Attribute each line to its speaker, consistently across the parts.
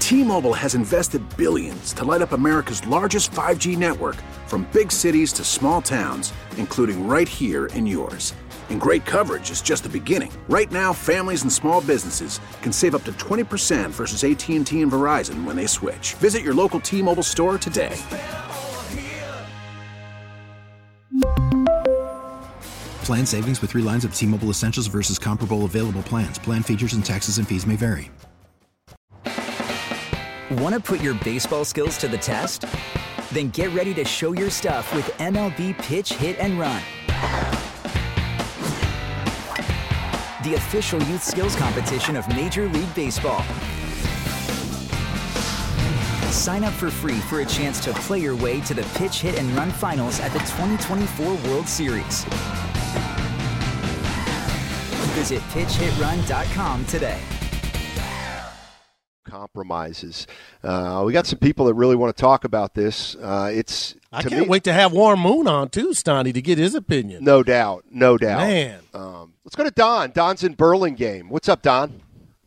Speaker 1: T-Mobile has invested billions to light up America's largest 5G network, from big cities to small towns, including right here in yours. And great coverage is just the beginning. Right now, families and small businesses can save up to 20% versus AT&T and Verizon when they switch. Visit your local T-Mobile store today.
Speaker 2: Plan savings with 3 lines of T-Mobile Essentials versus comparable available plans. Plan features and taxes and fees may vary.
Speaker 3: Want to put your baseball skills to the test? Then get ready to show your stuff with MLB Pitch, Hit, and Run. The official youth skills competition of Major League Baseball. Sign up for free for a chance to play your way to the Pitch, Hit, and Run finals at the 2024 World Series. Visit pitchhitrun.com today.
Speaker 4: Compromises. We got some people that really want to talk about this.
Speaker 5: I can't wait to have Warren Moon on too, Stoney, to get his opinion.
Speaker 4: No doubt.
Speaker 5: Man.
Speaker 4: Let's go to Don. Don's in Burlingame. What's up, Don?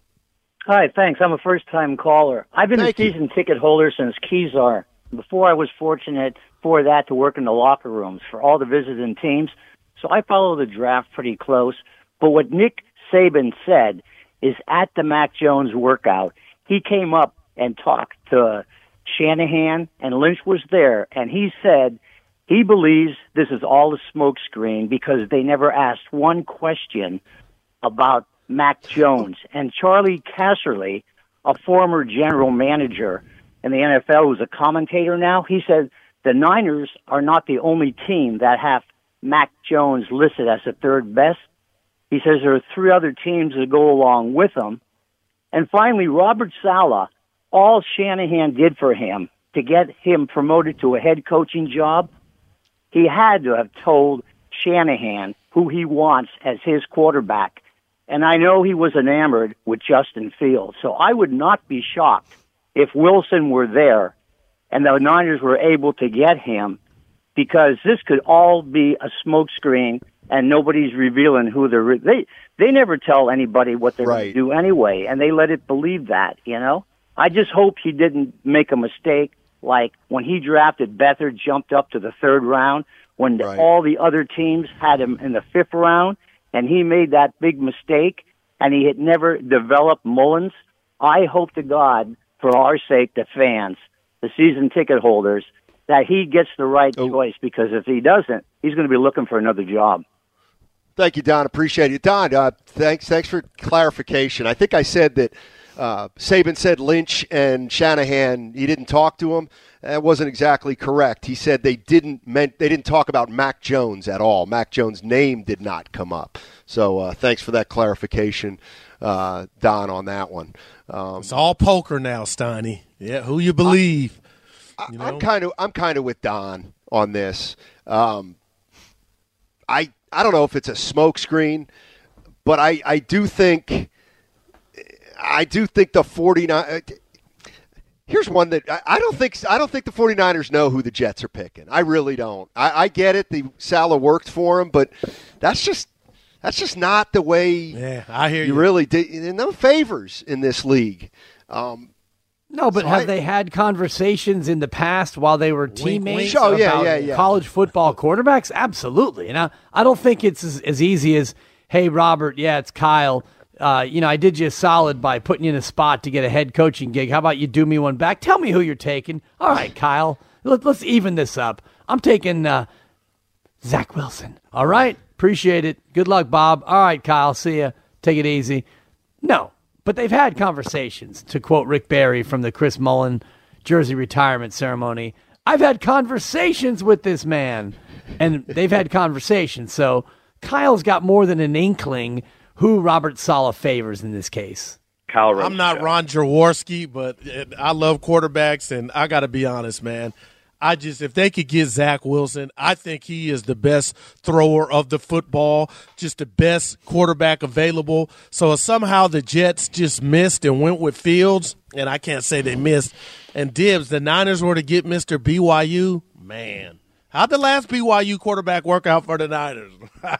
Speaker 6: Hi, thanks. I'm a first-time caller. I've been a season ticket holder since Kezar. Before I was fortunate for that to work in the locker rooms for all the visiting teams, so I follow the draft pretty close. But what Nick Saban said is at the Mac Jones workout, he came up and talked to Shanahan, and Lynch was there, and he said he believes this is all a smokescreen because they never asked one question about Mac Jones. And Charlie Casserly, a former general manager in the NFL who's a commentator now, he said the Niners are not the only team that have Mac Jones listed as the third best. He says there are 3 other teams that go along with him. And finally, Robert Saleh, all Shanahan did for him to get him promoted to a head coaching job, he had to have told Shanahan who he wants as his quarterback. And I know he was enamored with Justin Fields. So I would not be shocked if Wilson were there and the Niners were able to get him, because this could all be a smokescreen and nobody's revealing who they never tell anybody what they're going to do anyway, and they let it believe that, you know? I just hope he didn't make a mistake like when he drafted Beathard, jumped up to the 3rd round, when all the other teams had him in the 5th round, and he made that big mistake, and he had never developed Mullins. I hope to God, for our sake, the fans, the season ticket holders, that he gets the right choice, because if he doesn't, he's going to be looking for another job.
Speaker 4: Thank you, Don. Appreciate it. Don, thanks for clarification. I think I said that Saban said Lynch and Shanahan, he didn't talk to him. That wasn't exactly correct. He said they didn't talk about Mac Jones at all. Mac Jones' name did not come up. So thanks for that clarification, Don, on that one.
Speaker 5: It's all poker now, Steiny. Yeah, who you believe.
Speaker 4: I'm kind of with Don on this. I don't know if it's a smokescreen, but I do think the 49ers. Here's one that I don't think the 49ers know who the Jets are picking. I really don't. I get it. The Saleh worked for him, but that's just not the way.
Speaker 5: Yeah, I hear you.
Speaker 4: Really did. No favors in this league.
Speaker 7: No, but have they had conversations in the past while they were teammates
Speaker 4: about
Speaker 7: college football quarterbacks? Absolutely. And I don't think it's as easy as, hey, Robert, it's Kyle. I did you a solid by putting you in a spot to get a head coaching gig. How about you do me one back? Tell me who you're taking. All right, Kyle, let's even this up. I'm taking Zach Wilson. All right, appreciate it. Good luck, Bob. All right, Kyle, see ya. Take it easy. No. But they've had conversations, to quote Rick Barry from the Chris Mullen jersey retirement ceremony. I've had conversations with this man, and they've had conversations. So Kyle's got more than an inkling who Robert Saleh favors in this case.
Speaker 5: I'm not Ron Jaworski, but I love quarterbacks, and I got to be honest, man. If they could get Zach Wilson, I think he is the best thrower of the football, just the best quarterback available. So somehow the Jets just missed and went with Fields, and I can't say they missed. And Dibs, the Niners were to get Mr. BYU, man, How'd the last BYU quarterback work out for the Niners?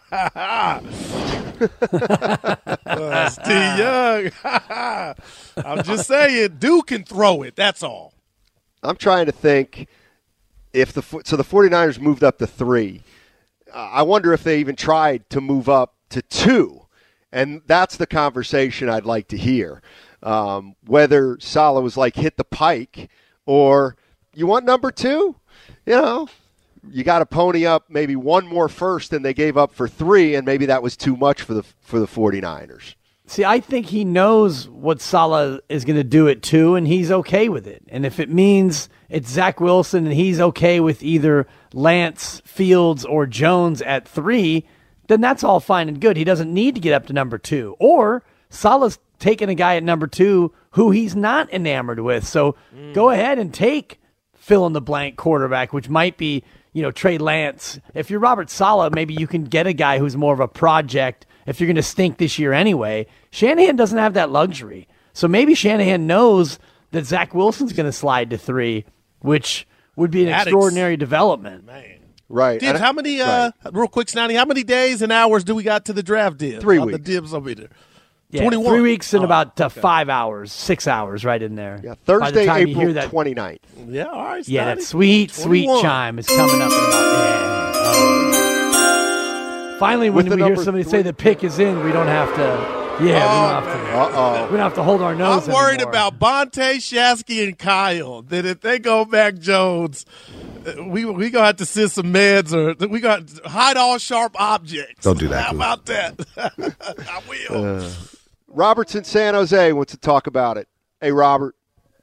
Speaker 5: Steve Young. I'm just saying, Duke can throw it. That's all.
Speaker 4: I'm trying to think if the 49ers moved up to 3. I wonder if they even tried to move up to 2. And that's the conversation I'd like to hear. Whether Saleh was like, hit the pike, or you want number 2? You got to pony up maybe one more first than they gave up for 3, and maybe that was too much for the 49ers.
Speaker 7: See, I think he knows what Saleh is going to do at 2, and he's okay with it. And if it means it's Zach Wilson and he's okay with either Lance, Fields, or Jones at 3, then that's all fine and good. He doesn't need to get up to number 2. Or Saleh's taking a guy at number 2 who he's not enamored with. So go ahead and take fill-in-the-blank quarterback, which might be, Trey Lance. If you're Robert Saleh, maybe you can get a guy who's more of a project if you're going to stink this year anyway. Shanahan doesn't have that luxury. So maybe Shanahan knows that Zach Wilson's going to slide to 3, which would be an extraordinary development.
Speaker 5: Man.
Speaker 4: Right.
Speaker 5: Dibs, how many, real quick, Snotty, how many days and hours do we got to the draft, Dibs?
Speaker 4: 3 weeks.
Speaker 5: The Dibs over there.
Speaker 7: Yeah,
Speaker 5: 21.
Speaker 7: 3 weeks and about 5 hours, 6 hours right in there.
Speaker 4: Yeah, Thursday,
Speaker 7: April
Speaker 4: April 29th.
Speaker 5: Yeah, all right, Snotty.
Speaker 7: Yeah, that sweet
Speaker 5: 21.
Speaker 7: chime is coming up in about Finally, when we hear somebody say the pick is in, we don't have to. Yeah, we don't have to hold our nose.
Speaker 5: I'm worried
Speaker 7: anymore.
Speaker 5: about Bonte, Shasky, and Kyle. That if they go Mac Jones, we gonna have to send some meds, or we got to hide all sharp objects.
Speaker 8: Don't do that.
Speaker 5: How about that? I will.
Speaker 4: Robert's in San Jose wants to talk about it. Hey, Robert.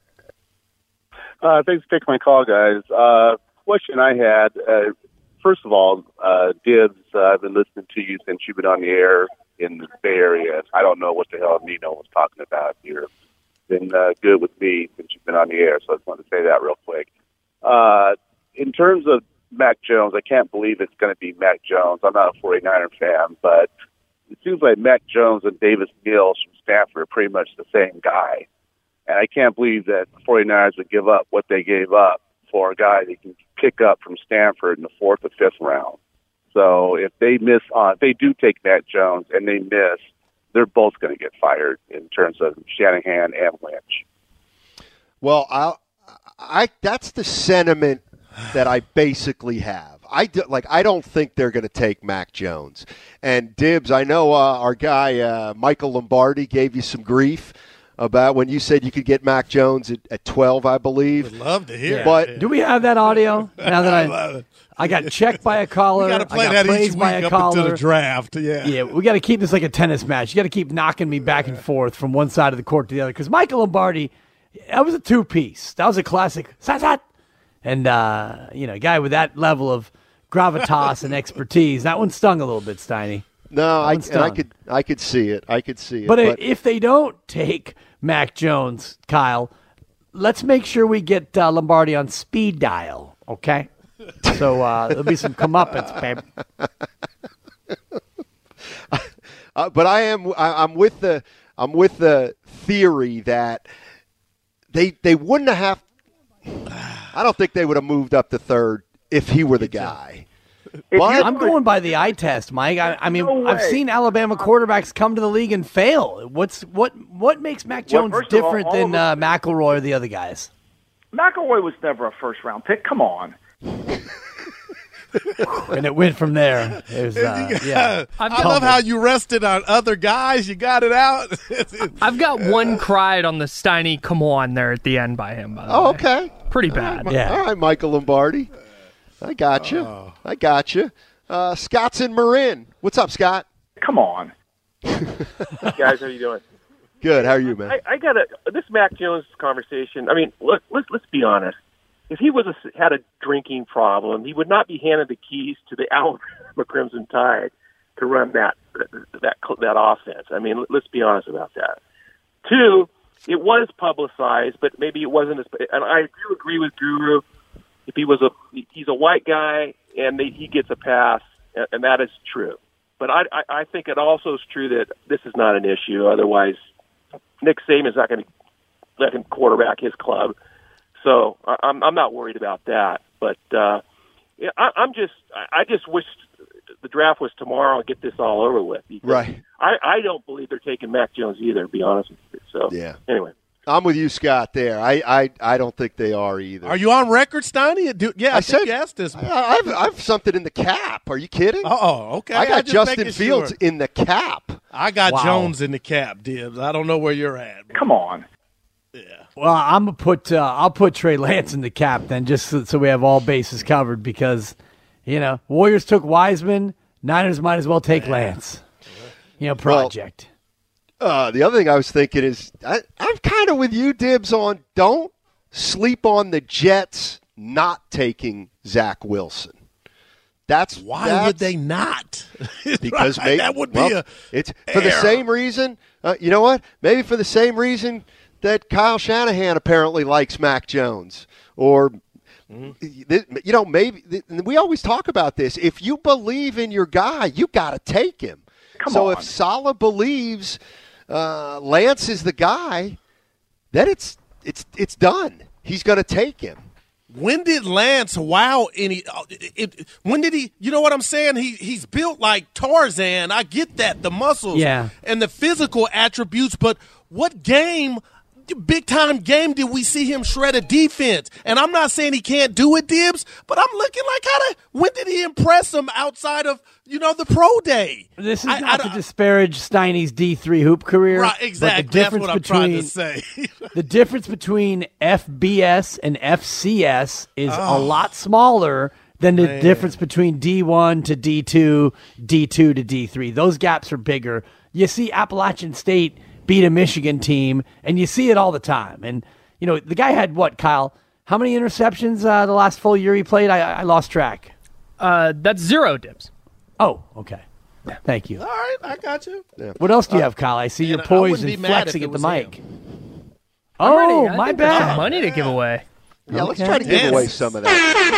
Speaker 9: Thanks for taking my call, guys. Question I had, first of all, Dibs, I've been listening to you since you've been on the air in the Bay Area. I don't know what the hell Nino was talking about here. Been good with me since you've been on the air, so I just wanted to say that real quick. In terms of Mac Jones, I can't believe it's going to be Mac Jones. I'm not a 49er fan, but it seems like Mac Jones and Davis Mills from Stanford are pretty much the same guy. And I can't believe that the 49ers would give up what they gave up for a guy they can pick up from Stanford in the 4th or 5th round. So if they if they do take Mac Jones and they miss, they're both going to get fired in terms of Shanahan and Lynch.
Speaker 4: Well, that's the sentiment that I basically have. I don't think they're going to take Mac Jones. And Dibs, I know our guy Michael Lombardi gave you some grief about when you said you could get Mac Jones at 12, I believe.
Speaker 5: Would love to hear.
Speaker 4: But
Speaker 7: do we have that audio? Now that I got checked by a caller,
Speaker 5: we got to play
Speaker 7: I got
Speaker 5: that each
Speaker 7: praised
Speaker 5: week
Speaker 7: by a
Speaker 5: up
Speaker 7: caller.
Speaker 5: until the draft. Yeah,
Speaker 7: we got to keep this like a tennis match. You got to keep knocking me back and forth from one side of the court to the other. Because Michael Lombardi, that was a 2-piece. That was a classic. And a guy with that level of gravitas and expertise, that one stung a little bit, Steiny.
Speaker 4: No, I could see it. I could see it.
Speaker 7: But if they don't take Mac Jones, Kyle, let's make sure we get Lombardi on speed dial, okay? So there'll be some comeuppance, babe.
Speaker 4: But I'm with the theory that they wouldn't have. I don't think they would have moved up to 3rd if he were the guy. But
Speaker 7: I'm going by the eye test, Mike. I mean, I've seen Alabama quarterbacks come to the league and fail. What makes Mac Jones different than McElroy or the other guys?
Speaker 10: McElroy was never a first-round pick. Come on.
Speaker 7: And it went from there.
Speaker 5: I love how you rested on other guys. You got it out.
Speaker 11: I've got one cried on the Steiny come on there at the end by him, by the way.
Speaker 4: Okay.
Speaker 11: Pretty bad.
Speaker 4: All right, Michael Lombardi. I got you. Scott's in Marin. What's up, Scott?
Speaker 10: Come on.
Speaker 12: Guys, how you doing?
Speaker 4: Good. How are you, man?
Speaker 12: I got this Mac Jones conversation. I mean, look, let's be honest. If he had a drinking problem, he would not be handed the keys to the Alabama Crimson Tide to run that offense. I mean, let's be honest about that. 2, it was publicized, but maybe it wasn't as. And I do agree with Guru. If he's a white guy and he gets a pass, and that is true. But I think it also is true that this is not an issue. Otherwise, Nick Saban's not going to let him quarterback his club. So I'm not worried about that. But Yeah, I just wish the draft was tomorrow and get this all over with.
Speaker 4: Right.
Speaker 12: I don't believe they're taking Mac Jones either, to be honest with you. So, anyway.
Speaker 4: I'm with you, Scott, there. I don't think they are either.
Speaker 5: Are you on record, Steiny? I think you asked this.
Speaker 4: I've something in the cap. Are you kidding?
Speaker 5: Oh, okay.
Speaker 4: I got Justin Fields in the cap.
Speaker 5: I got Jones in the cap, Dibs. I don't know where you're at.
Speaker 10: Come on.
Speaker 5: Yeah.
Speaker 7: Well, I'll put Trey Lance in the cap then, just so we have all bases covered, because Warriors took Wiseman, Niners might as well take Lance. Project.
Speaker 4: The other thing I was thinking is I'm kind of with you, Dibs, on don't sleep on the Jets not taking Zach Wilson.
Speaker 5: Why would they not?
Speaker 4: Because
Speaker 5: right, that would be
Speaker 4: it's for the same reason. You know what? Maybe for the same reason that Kyle Shanahan apparently likes Mac Jones, or maybe we always talk about this. If you believe in your guy, you got to take him.
Speaker 10: Come on.
Speaker 4: If Saleh believes Lance is the guy, then it's done. He's going to take him.
Speaker 5: When did Lance when did he, you know what I'm saying? He's built like Tarzan. I get that, the muscles and the physical attributes, but what big-time game did we see him shred a defense? And I'm not saying he can't do it, Dibs, but I'm looking like when did he impress him outside of, the pro day?
Speaker 7: This is not to disparage Steiny's D3 hoop career.
Speaker 5: Right, exactly. That's what I'm trying to say.
Speaker 7: The difference between FBS and FCS is a lot smaller than the difference between D1 to D2, D2 to D3. Those gaps are bigger. You see Appalachian State beat a Michigan team, and you see it all the time. And, the guy had what, Kyle? How many interceptions the last full year he played? I lost track.
Speaker 11: That's 0, Dibs.
Speaker 7: Oh, okay. Thank you.
Speaker 5: All right, I got you.
Speaker 4: Yeah.
Speaker 7: What else do you have, Kyle? I see you're poised and flexing at the mic. Oh, my bad.
Speaker 11: Money to give away.
Speaker 4: Yeah, let's try to give away some of that.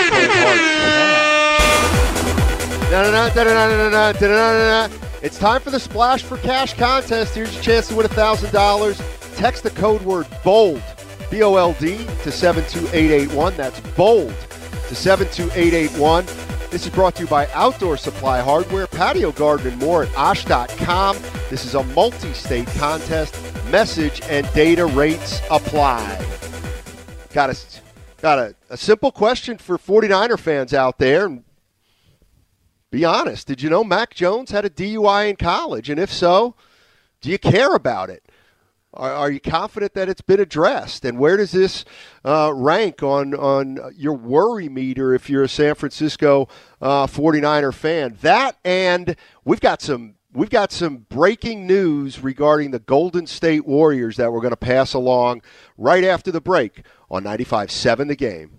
Speaker 4: It's time for the Splash for Cash contest. Here's your chance to win $1,000. Text the code word BOLD, B-O-L-D, to 72881. That's BOLD to 72881. This is brought to you by Outdoor Supply Hardware, Patio Garden, and more at Osh.com. This is a multi-state contest. Message and data rates apply. Got a simple question for 49er fans out there. Be honest. Did you know Mac Jones had a DUI in college? And if so, do you care about it? Are you confident that it's been addressed? And where does this rank on your worry meter if you're a San Francisco 49er fan? That, and we've got some breaking news regarding the Golden State Warriors that we're going to pass along right after the break on 95.7 The Game.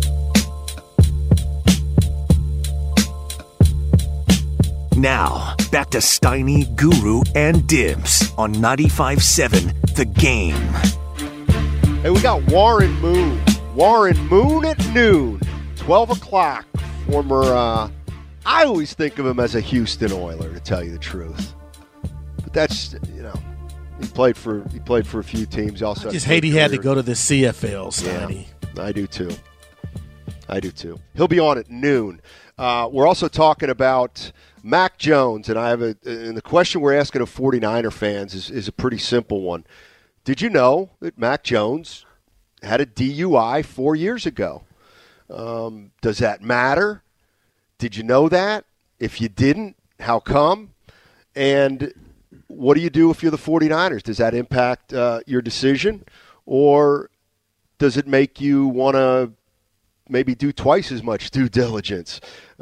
Speaker 8: Now, back to Steiny, Guru, and Dibs on 95.7 The Game.
Speaker 4: Hey, we got Warren Moon. Warren Moon at noon, 12 o'clock. Former, I always think of him as a Houston Oiler, to tell you the truth. But that's, he played for a few teams. Also,
Speaker 5: I just hate he had to go to the CFL, Steiny.
Speaker 4: Yeah, I do too. He'll be on at noon. We're also talking about Mac Jones, and and the question we're asking of 49er fans is a pretty simple one. Did you know that Mac Jones had a DUI 4 years ago? Does that matter? Did you know that? If you didn't, how come? And what do you do if you're the 49ers? Does that impact your decision? Or does it make you want to maybe do twice as much due diligence?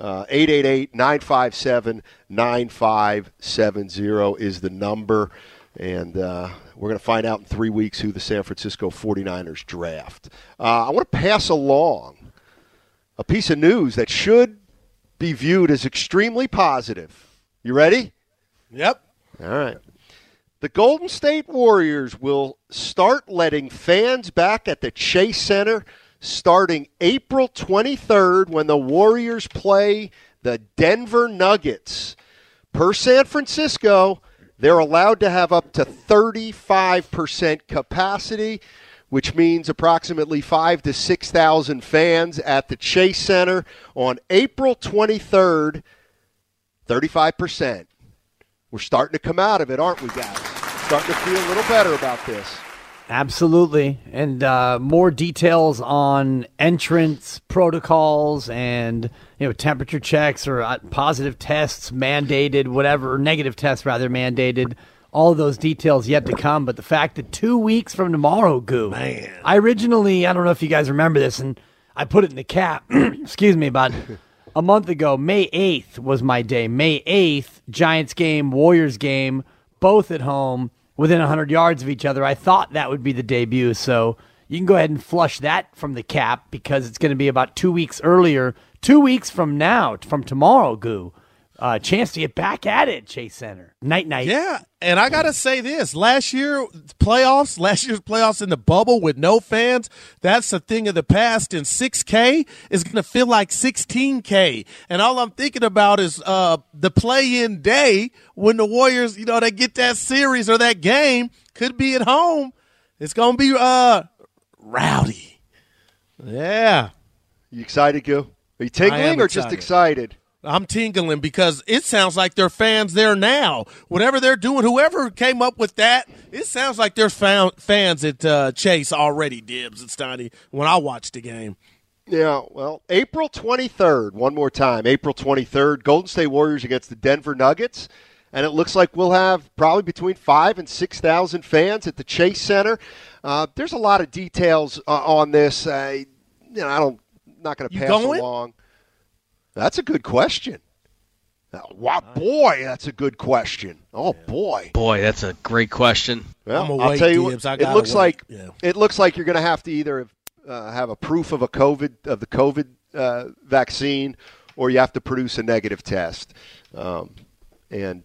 Speaker 4: 888-957-9570 is the number. And we're going to find out in 3 weeks who the San Francisco 49ers draft. I want to pass along a piece of news that should be viewed as extremely positive. You ready?
Speaker 5: Yep.
Speaker 4: All right. The Golden State Warriors will start letting fans back at the Chase Center starting April 23rd when the Warriors play the Denver Nuggets. Per San Francisco, they're allowed to have up to 35% capacity. which means approximately 5,000 to 6,000 fans at the Chase Center on April 23rd, 35%. We're starting to come out of it, aren't we, guys? Starting to feel a little better about this.
Speaker 7: Absolutely. And more details on entrance protocols and temperature checks or positive tests mandated, whatever, negative tests rather mandated. All of those details yet to come. But the fact that 2 weeks from tomorrow, Goo.
Speaker 5: Man.
Speaker 7: I originally, I don't know if you guys remember this, and I put it in the cap, excuse me, about a month ago. May 8th was my day. May 8th, Giants game, Warriors game, both at home, within 100 yards of each other. I thought that would be the debut, so you can go ahead and flush that from the cap because it's going to be about 2 weeks earlier. 2 weeks from now, from tomorrow, Goo. Chance to get back at it, Chase Center. Night.
Speaker 5: Yeah, and I got to say this. Last year's playoffs in the bubble with no fans, that's a thing of the past, and 6K is going to feel like 16K. And all I'm thinking about is the play-in day when the Warriors, they get that series or that game, could be at home. It's going to be rowdy. Yeah.
Speaker 4: You excited, Gil? Are you tingling or just excited?
Speaker 5: I'm tingling because it sounds like there are fans there now. Whatever they're doing, whoever came up with that, it sounds like there's fans at Chase already, Dibs and Steiny, when I watched the game.
Speaker 4: Yeah, well, April 23rd, one more time, April 23rd, Golden State Warriors against the Denver Nuggets. And it looks like we'll have probably between 5,000 and 6,000 fans at the Chase Center. There's a lot of details on this. I'm not going to pass along. That's a good question. Wow, boy, that's a good question. Oh, boy.
Speaker 13: Boy, that's a great question.
Speaker 4: Well, I'll tell you what, it looks like you're going to have to either have a proof of the COVID vaccine, or you have to produce a negative test. And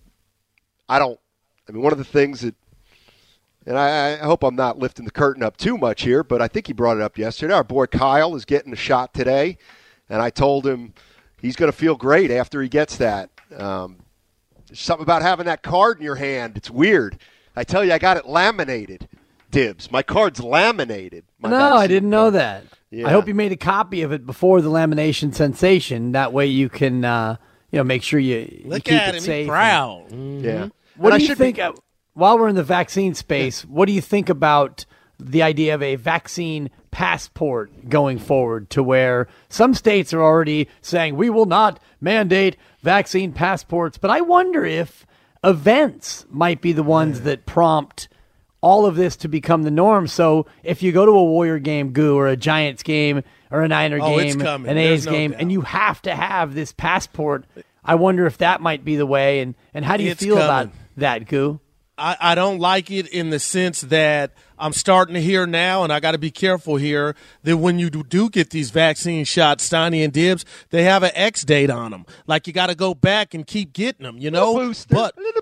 Speaker 4: one of the things that, and I hope I'm not lifting the curtain up too much here, but I think he brought it up yesterday. Our boy Kyle is getting a shot today, and I told him he's going to feel great after he gets that. There's something about having that card in your hand. It's weird. I tell you, I got it laminated, Dibs. My card's laminated.
Speaker 7: No, I didn't know that.
Speaker 4: Yeah.
Speaker 7: I hope you made a copy of it before the lamination sensation. That way you can, make sure you keep
Speaker 5: at
Speaker 7: it
Speaker 5: him,
Speaker 7: safe.
Speaker 5: He's proud.
Speaker 4: Yeah.
Speaker 7: What do you think, while we're in the vaccine space, what do you think about the idea of a vaccine passport going forward, to where some states are already saying we will not mandate vaccine passports, but I wonder if events might be the ones that prompt all of this to become the norm. So if you go to a Warrior game, Goo, or a Giants game, or a Niner game, an A's game, and you have to have this passport, I wonder if that might be the way. And how do you feel about that, Goo?
Speaker 5: I don't like it in the sense that I'm starting to hear now, and I got to be careful here, that when you do get these vaccine shots, Steiny and Dibs, they have an X date on them. Like you got to go back and keep getting them,
Speaker 4: Little booster.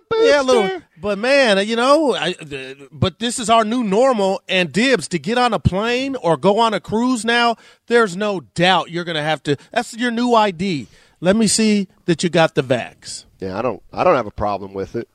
Speaker 5: But man, but this is our new normal. And Dibs, to get on a plane or go on a cruise now, there's no doubt you're going to have to. That's your new ID. Let me see that you got the vax.
Speaker 4: Yeah, I don't have a problem with it.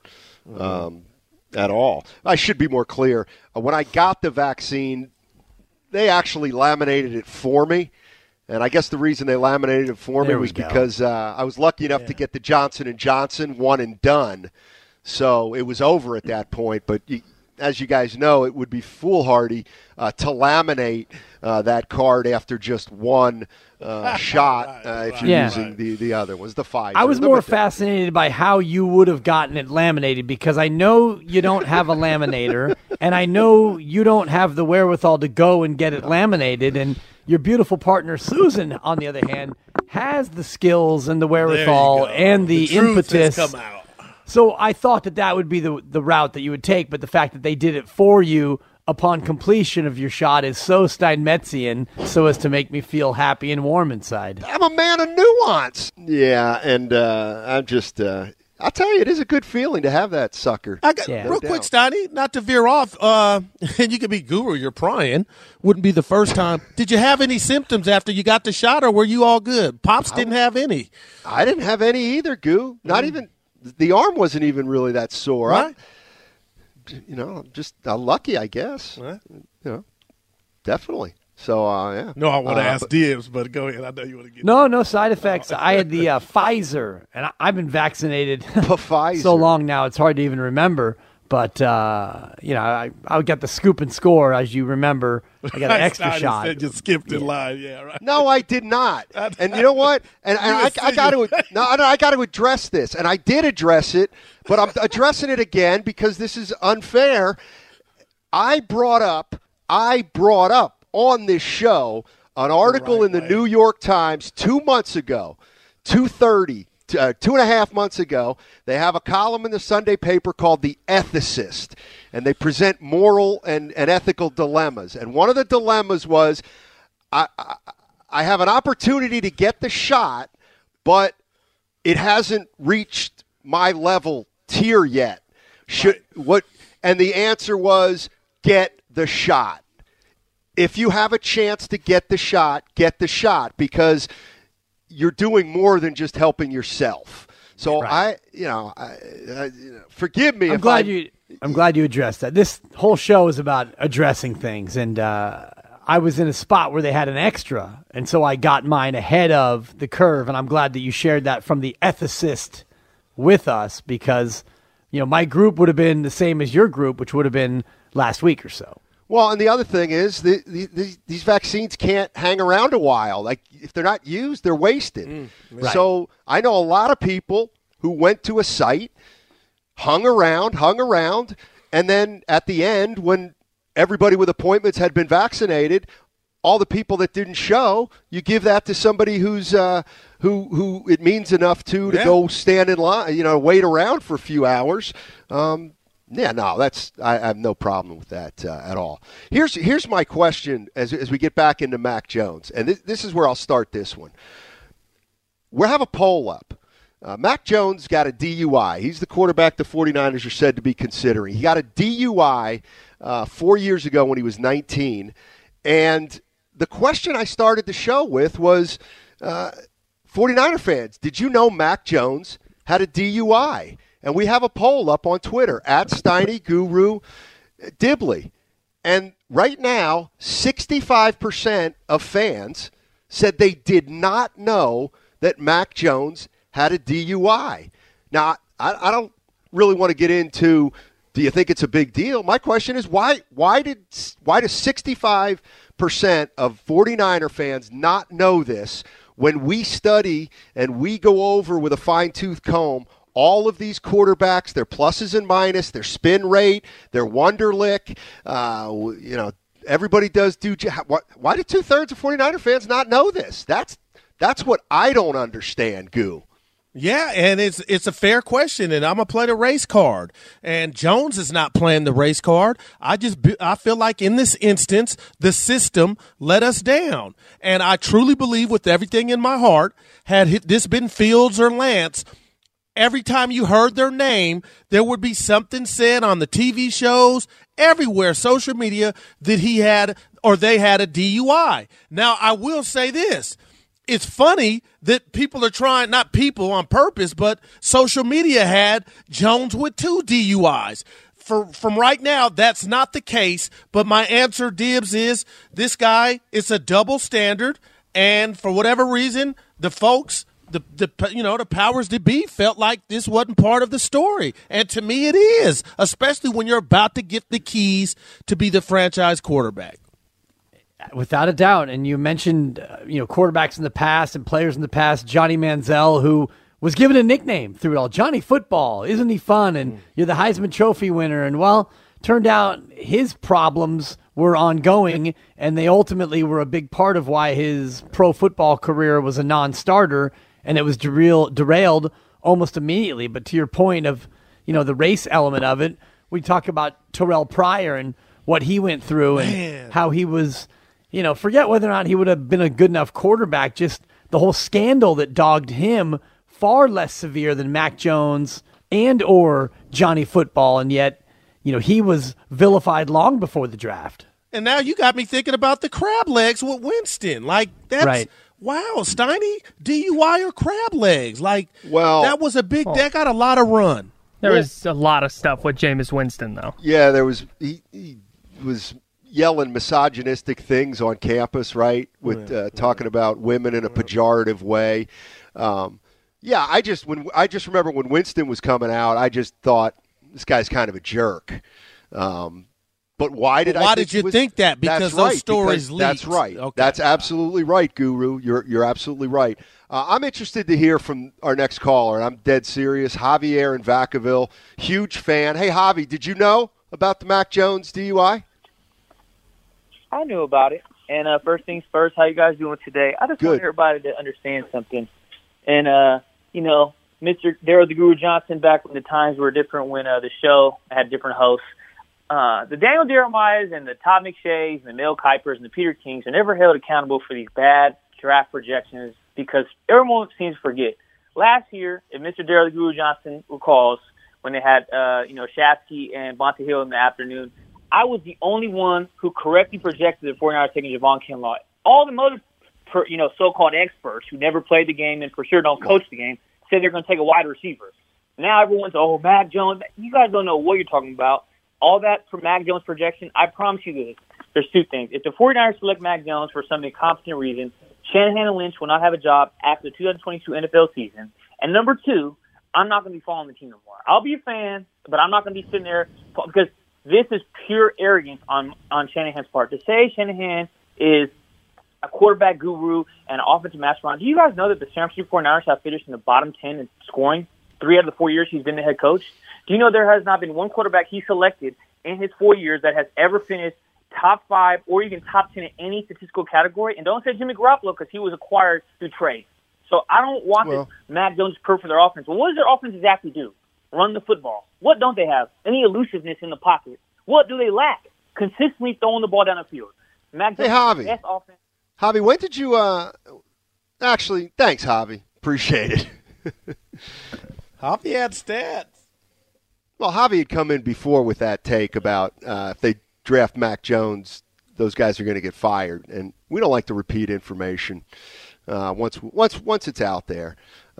Speaker 4: At all. I should be more clear. When I got the vaccine, they actually laminated it for me. And I guess the reason they laminated it for me was because I was lucky enough to get the Johnson & Johnson one and done. So it was over at that point. But as you guys know, it would be foolhardy to laminate that card after just one shot if you're using the other ones, the Pfizer.
Speaker 7: I was more fascinated by how you would have gotten it laminated, because I know you don't have a laminator, and I know you don't have the wherewithal to go and get it laminated, and your beautiful partner, Susan, on the other hand, has the skills and the wherewithal and the impetus.
Speaker 5: Has come out.
Speaker 7: So I thought that would be the route that you would take, but the fact that they did it for you upon completion of your shot is so Steinmetzian, so as to make me feel happy and warm inside.
Speaker 4: I'm a man of nuance. Yeah, and I'm just, I'll tell you, it is a good feeling to have that sucker.
Speaker 5: Real quick, Steiny, not to veer off, and you can be Guru, you're prying. Wouldn't be the first time. Did you have any symptoms after you got the shot, or were you all good? Pops didn't have any.
Speaker 4: I didn't have any either, Goo. Not even, the arm wasn't even really that sore.
Speaker 5: Right.
Speaker 4: I'm just lucky, I guess. definitely. So, yeah.
Speaker 5: No, I want to ask Dibs, but go ahead. I know you want to get
Speaker 7: No side effects. I had the Pfizer, and I've been vaccinated so long now it's hard to even remember. But, I got the scoop and score, as you remember. I got an extra shot.
Speaker 5: Said you skipped in line. Yeah, right.
Speaker 4: No, I did not. And you know what? And I got to address this. And I did address it, but I'm addressing it again because this is unfair. I brought up on this show an article in the New York Times 2 months ago, 2.5 months ago. They have a column in the Sunday paper called The Ethicist, and they present moral and ethical dilemmas. And one of the dilemmas was, I have an opportunity to get the shot, but it hasn't reached my level tier yet. And the answer was, get the shot. If you have a chance to get the shot because you're doing more than just helping yourself. So right. I forgive me.
Speaker 7: I'm glad you addressed that. This whole show is about addressing things, and I was in a spot where they had an extra, and so I got mine ahead of the curve, and I'm glad that you shared that from The Ethicist with us because, my group would have been the same as your group, which would have been last week or so.
Speaker 4: Well, and the other thing is these vaccines can't hang around a while. Like, if they're not used, they're wasted. Right. So I know a lot of people who went to a site, hung around, and then at the end, when everybody with appointments had been vaccinated, all the people that didn't show, you give that to somebody who's who it means enough to go stand in line, wait around for a few hours. Yeah, no, I have no problem with that at all. Here's my question as we get back into Mac Jones, and this is where I'll start this one. We'll have a poll up. Mac Jones got a DUI. He's the quarterback the 49ers are said to be considering. He got a DUI 4 years ago when he was 19, and the question I started the show with was, 49er fans, did you know Mac Jones had a DUI? And we have a poll up on Twitter, @SteinyGuruDibley. And right now, 65% of fans said they did not know that Mac Jones had a DUI. Now, I don't really want to get into, do you think it's a big deal? My question is, why does 65% of 49er fans not know this when we study and we go over with a fine-tooth comb all of these quarterbacks, their pluses and minuses, their spin rate, their Wonderlic, everybody does do. Why do 2/3 of 49er fans not know this? That's what I don't understand, Goo.
Speaker 5: Yeah, and it's a fair question, and I'm going to play the race card. And Jones is not playing the race card. I feel like in this instance, the system let us down. And I truly believe with everything in my heart, had this been Fields or Lance, every time you heard their name, there would be something said on the TV shows, everywhere, social media, that he had or they had a DUI. Now, I will say this. It's funny that people are trying, not people on purpose, but social media had Jones with 2 DUIs. From right now, that's not the case, but my answer, Dibs, is this guy, it's a double standard, and for whatever reason, the folks – the powers that be felt like this wasn't part of the story. And to me it is, especially when you're about to get the keys to be the franchise quarterback.
Speaker 7: Without a doubt. And you mentioned quarterbacks in the past and players in the past, Johnny Manziel, who was given a nickname through it all. Johnny Football, isn't he fun? And you're the Heisman Trophy winner. And, well, turned out his problems were ongoing, and they ultimately were a big part of why his pro football career was a non-starter. And it was derailed almost immediately. But to your point of, the race element of it, we talk about Terrell Pryor and what he went through and how he was, forget whether or not he would have been a good enough quarterback, just the whole scandal that dogged him, far less severe than Mac Jones and or Johnny Football. And yet, he was vilified long before the draft.
Speaker 5: And now you got me thinking about the crab legs with Winston. Like, that's
Speaker 7: right.
Speaker 5: Wow, Steiny, DUI or crab legs? That was a big. That got a lot of run.
Speaker 11: There was a lot of stuff with Jameis Winston, though.
Speaker 4: Yeah, there was. He was yelling misogynistic things on campus, right? With talking about women in a pejorative way. I just remember when Winston was coming out, I just thought this guy's kind of a jerk. But why did
Speaker 5: you think that? Because those stories leaked.
Speaker 4: That's right.
Speaker 5: Okay.
Speaker 4: That's absolutely right, Guru. You're absolutely right. I'm interested to hear from our next caller, and I'm dead serious. Javier in Vacaville, huge fan. Hey, Javi, did you know about the Mac Jones DUI?
Speaker 14: I knew about it. And first things first, how you guys doing today? I just
Speaker 4: Good.
Speaker 14: want everybody to understand something. And, Mr. Daryl the Guru Johnson, back when the times were different, when the show had different hosts, the Daniel Jeremiahs and the Todd McShays and the Mel Kipers and the Peter Kings are never held accountable for these bad draft projections because everyone seems to forget. Last year, if Mr. Daryl the Guru Johnson recalls, when they had, Shafsky and Bonta Hill in the afternoon, I was the only one who correctly projected the 49ers taking Javon Kinlaw. All the other, so-called experts who never played the game and for sure don't coach the game said they're going to take a wide receiver. Now everyone's, Mac Jones. You guys don't know what you're talking about. All that for Mac Jones' projection, I promise you this. There's two things. If the 49ers select Mac Jones for some incompetent reason, Shanahan and Lynch will not have a job after the 2022 NFL season. And number two, I'm not going to be following the team no more. I'll be a fan, but I'm not going to be sitting there because this is pure arrogance on Shanahan's part. To say Shanahan is a quarterback guru and an offensive mastermind, do you guys know that the San Francisco 49ers have finished in the bottom 10 in scoring 3 out of the 4 years he's been the head coach? Do you know there has not been one quarterback he selected in his 4 years that has ever finished top 5 or even top 10 in any statistical category? And don't say Jimmy Garoppolo because he was acquired through trade. So I don't want this Mac Jones proof for their offense. Well, what does their offense exactly do? Run the football. What don't they have? Any elusiveness in the pocket. What do they lack? Consistently throwing the ball down the field. Mac Jones,
Speaker 4: Javi.
Speaker 14: best offense.
Speaker 4: Javi, when did you actually, thanks, Javi. Appreciate it.
Speaker 5: Javi had stats.
Speaker 4: Well, Javi had come in before with that take about if they draft Mac Jones, those guys are going to get fired. And we don't like to repeat information once it's out there.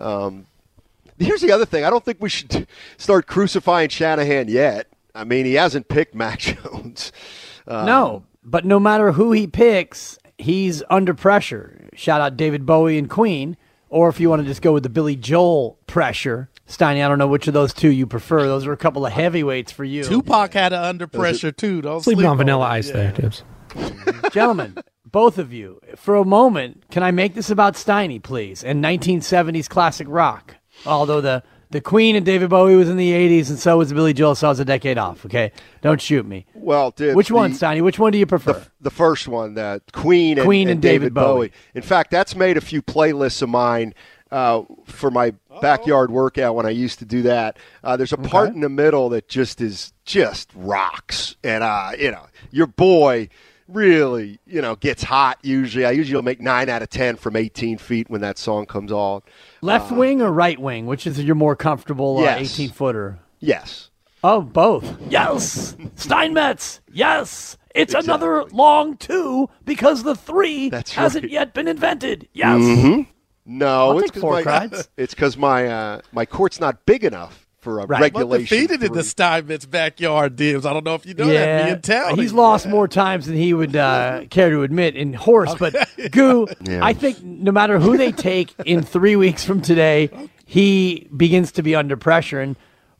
Speaker 4: Here's the other thing. I don't think we should start crucifying Shanahan yet. I mean, he hasn't picked Mac Jones.
Speaker 7: No, but no matter who he picks, he's under pressure. Shout out David Bowie and Queen. Or if you want to just go with the Billy Joel pressure, Steiny, I don't know which of those two you prefer. Those are a couple of heavyweights for you.
Speaker 5: Tupac had an under pressure, too. Don't sleep
Speaker 15: on Vanilla Ice there, Tibbs.
Speaker 7: Gentlemen, both of you, for a moment, can I make this about Steiny, please, and 1970s classic rock? Although the Queen and David Bowie was in the 80s, and so was Billy Joel, so I was a decade off, okay? Don't shoot me.
Speaker 4: Well,
Speaker 7: which one, Steiny? Which one do you prefer?
Speaker 4: The first one, Queen and David Bowie. In fact, that's made a few playlists of mine for my backyard workout when I used to do that. There's a part in the middle that just rocks. And, your boy really, gets hot usually. I usually make 9 out of 10 from 18 feet when that song comes on.
Speaker 7: Left wing or right wing? Which is your more comfortable 18-footer?
Speaker 4: Yes.
Speaker 7: Oh, both. Yes. Steinmetz. Yes. It's another long 2 because the 3 hasn't yet been invented. Yes.
Speaker 4: Mm-hmm. No,
Speaker 7: it's
Speaker 4: because my court's not big enough for a regulation.
Speaker 5: Defeated in the Steinmetz backyard, Dibs. I don't know if you know that. Me and Tally.
Speaker 7: He's lost more times than he would care to admit in horse. But Goo, I think no matter who they take in 3 weeks from today, he begins to be under pressure. And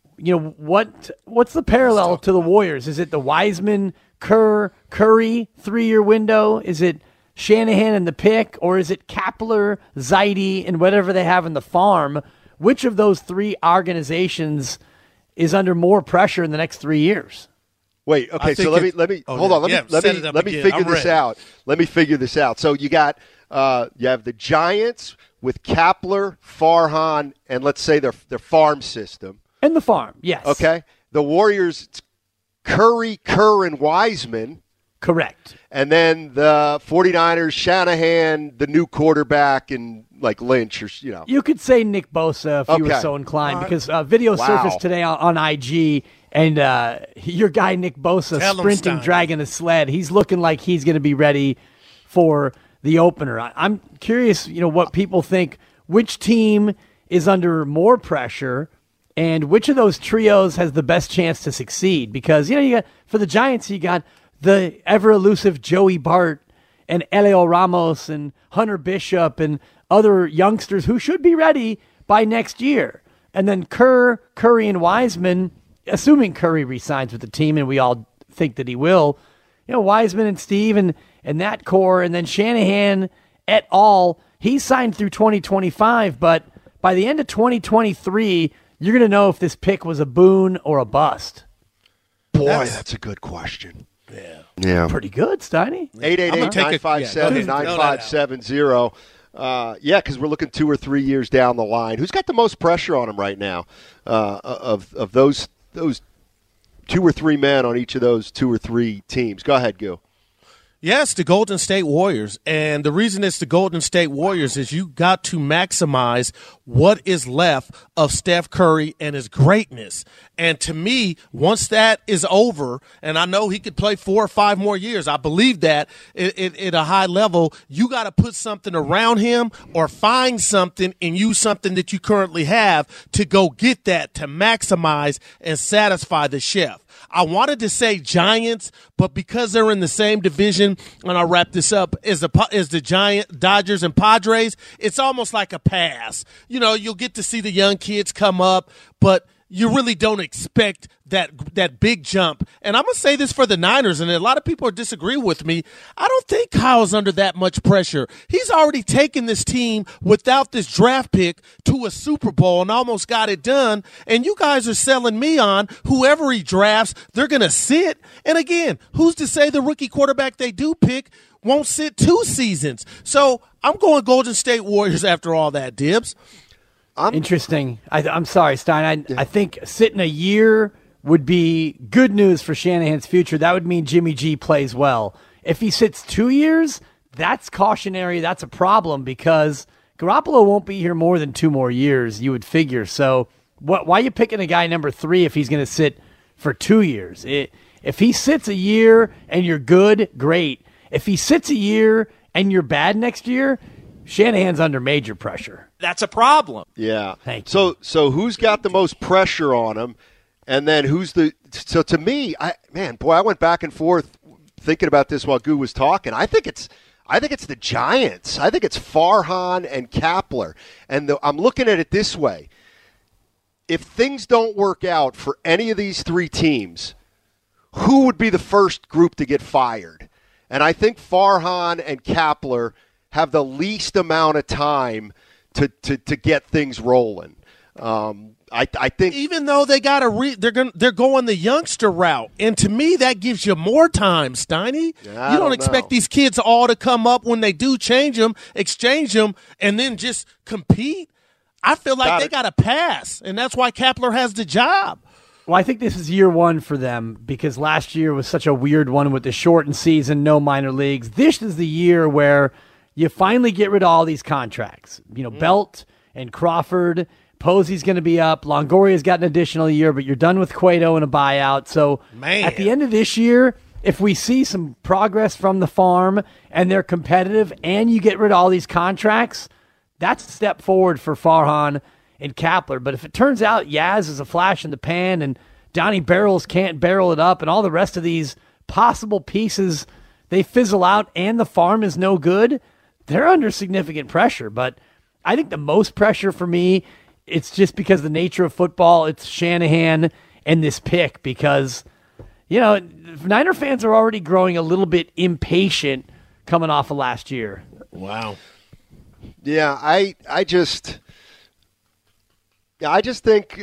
Speaker 7: what's the parallel to the Warriors? Is it the Wiseman, Curry 3-year window? Is it Shanahan and the pick, or is it Kapler, Zaidi, and whatever they have in the farm? Which of those 3 organizations is under more pressure in the next 3 years?
Speaker 4: Wait, okay, so let me hold on. Let me figure this out. Let me figure this out. So you got you have the Giants with Kapler, Farhan, and let's say their farm system.
Speaker 7: And the farm, yes.
Speaker 4: Okay. The Warriors, it's Curry, Kerr, and Wiseman.
Speaker 7: Correct.
Speaker 4: And then the 49ers, Shanahan, the new quarterback, and like Lynch, or
Speaker 7: You could say Nick Bosa if you were so inclined, because video surfaced today on IG, and your guy Nick Bosa sprinting, dragging a sled. He's looking like he's going to be ready for the opener. I'm curious, what people think. Which team is under more pressure, and which of those trios has the best chance to succeed? Because you got for the Giants, you got the ever-elusive Joey Bart and Elio Ramos and Hunter Bishop and other youngsters who should be ready by next year. And then Curry, and Wiseman, assuming Curry resigns with the team, and we all think that he will, Wiseman and Steve and that core, and then Shanahan et al., he signed through 2025, but by the end of 2023, you're going to know if this pick was a boon or a bust.
Speaker 4: Boy, that's a good question. Yeah.
Speaker 7: Pretty good, Steiny.
Speaker 4: 888-957-9570. Yeah, because we're looking 2 or 3 years down the line. Who's got the most pressure on him right now of those 2 or 3 men on each of those 2 or 3 teams? Go ahead, Gil.
Speaker 5: Yes, the Golden State Warriors. And the reason it's the Golden State Warriors is you got to maximize what is left of Steph Curry and his greatness. And to me, once that is over, and I know he could play 4 or 5 more years, I believe that at a high level, you got to put something around him or find something and use something that you currently have to go get that, to maximize and satisfy the chef. I wanted to say Giants, but because they're in the same division, and I'll wrap this up, is the Giant, Dodgers, and Padres, it's almost like a pass. You'll get to see the young kids come up, but you really don't expect that big jump. And I'm going to say this for the Niners, and a lot of people disagree with me. I don't think Kyle's under that much pressure. He's already taken this team without this draft pick to a Super Bowl and almost got it done. And you guys are selling me on whoever he drafts, they're going to sit. And again, who's to say the rookie quarterback they do pick won't sit 2 seasons? So I'm going Golden State Warriors after all that, Dibs.
Speaker 7: Interesting. I'm sorry, Stein. I think sitting a year would be good news for Shanahan's future. That would mean Jimmy G plays well. If he sits 2 years, that's cautionary. That's a problem because Garoppolo won't be here more than 2 more years, you would figure. So why are you picking a guy number 3 if he's going to sit for 2 years? If he sits a year and you're good, great. If he sits a year and you're bad next year, Shanahan's under major pressure.
Speaker 15: That's a problem.
Speaker 4: Yeah.
Speaker 7: Thank you.
Speaker 4: So who's got the most pressure on him? And then so to me, I went back and forth thinking about this while Goo was talking. I think it's the Giants. I think it's Farhan and Kapler. And I'm looking at it this way. If things don't work out for any of these 3 teams, who would be the first group to get fired? And I think Farhan and Kapler have the least amount of time to get things rolling. I think
Speaker 5: even though they got they're going the youngster route, and to me that gives you more time, Steiny. You don't expect these kids all to come up when they do change them, exchange them, and then just compete. I feel like they got a pass, and that's why Kapler has the job.
Speaker 7: Well, I think this is year 1 for them because last year was such a weird one with the shortened season, no minor leagues. This is the year where you finally get rid of all these contracts. Belt and Crawford, Posey's going to be up. Longoria's got an additional year, but you're done with Cueto and a buyout. So at the end of this year, if we see some progress from the farm and they're competitive and you get rid of all these contracts, that's a step forward for Farhan and Kapler. But if it turns out Yaz is a flash in the pan and Donnie Barrels can't barrel it up and all the rest of these possible pieces, they fizzle out and the farm is no good, they're under significant pressure. But I think the most pressure for me, it's just because the nature of football, it's Shanahan and this pick because, Niner fans are already growing a little bit impatient coming off of last year.
Speaker 5: Wow.
Speaker 4: Yeah, I just think,